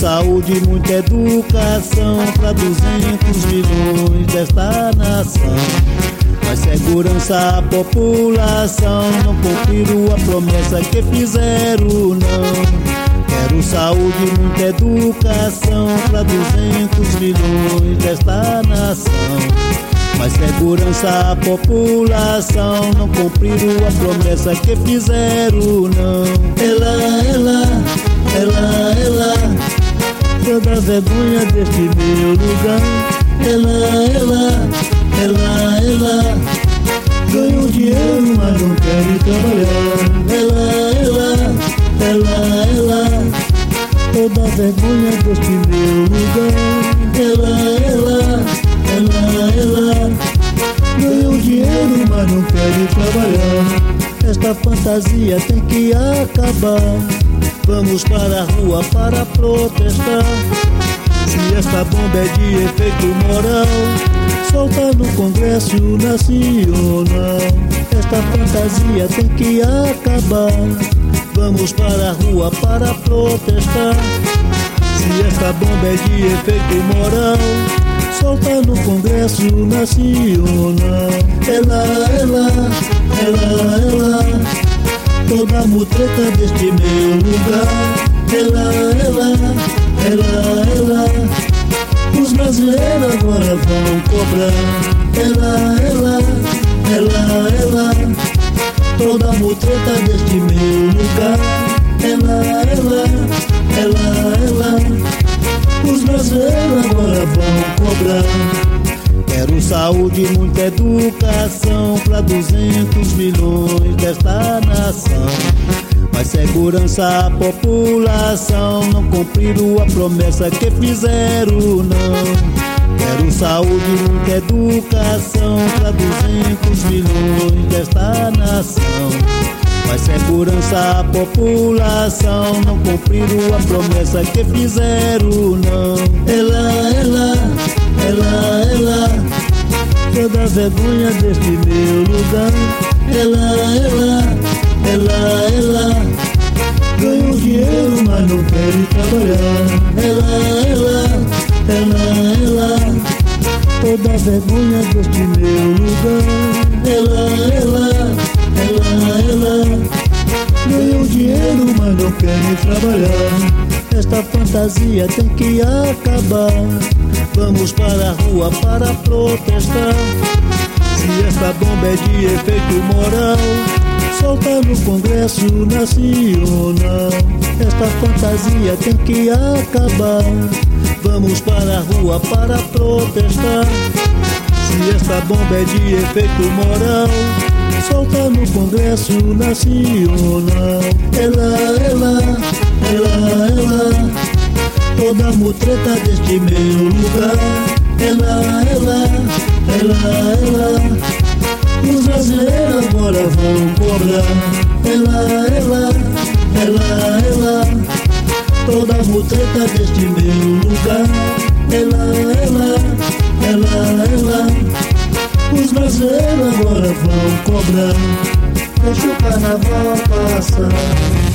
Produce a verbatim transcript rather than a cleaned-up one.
saúde e muita educação para duzentos milhões desta nação. Mas segurança à população, não cumpriram a promessa que fizeram, não. Quero saúde e muita educação para duzentos milhões desta nação. Mas segurança à população, não cumpriram a promessa que fizeram, não. Ela, ela, ela, ela, toda vergonha deste meu lugar. Ela, ela, ela, ela, ganho dinheiro, mas não quero trabalhar. Ela, ela, ela, ela, toda vergonha deste meu lugar. Ela, ela, ela, ela, ganho dinheiro, mas não quero trabalhar. Esta fantasia tem que acabar. Vamos para a rua para protestar. Se esta bomba é de efeito moral, solta no Congresso Nacional. Esta fantasia tem que acabar. Vamos para a rua para protestar. Se esta bomba é de efeito moral, solta no Congresso Nacional. Ela, ela, ela, ela, toda mutreta deste meu lugar. Ela, ela, ela, ela, os brasileiros agora vão cobrar. Ela, ela, ela, ela, toda mutreta deste meu lugar. Ela, ela, ela, ela, os brasileiros agora vão cobrar. Quero saúde e muita educação para duzentos milhões desta nação. Mas segurança à população, não cumpriram a promessa que fizeram, não. Quero saúde e muita educação para duzentos milhões desta nação. Mas segurança à população, não cumpriram a promessa que fizeram, não. Ela, ela, ela, ela, toda vergonha deste meu lugar. Ela, ela, ela, ela, ganho dinheiro, mas não quero trabalhar. Ela, ela, ela, ela, toda vergonha deste meu lugar. Ela, ela, ela, ela, ganho dinheiro, mas não quero trabalhar. Esta fantasia tem que acabar. Vamos para a rua para protestar. Se esta bomba é de efeito moral, solta no Congresso Nacional. Esta fantasia tem que acabar. Vamos para a rua para protestar. Se esta bomba é de efeito moral, solta no Congresso Nacional. Ela, ela, ela, ela, toda mutreta deste meu lugar. Ela, ela, ela, ela, os brasileiros agora vão cobrar. Ela, ela, ela, ela, toda mutreta deste meu lugar. Ela, ela, ela, ela, os brasileiros agora vão cobrar. Deixa o carnaval passar.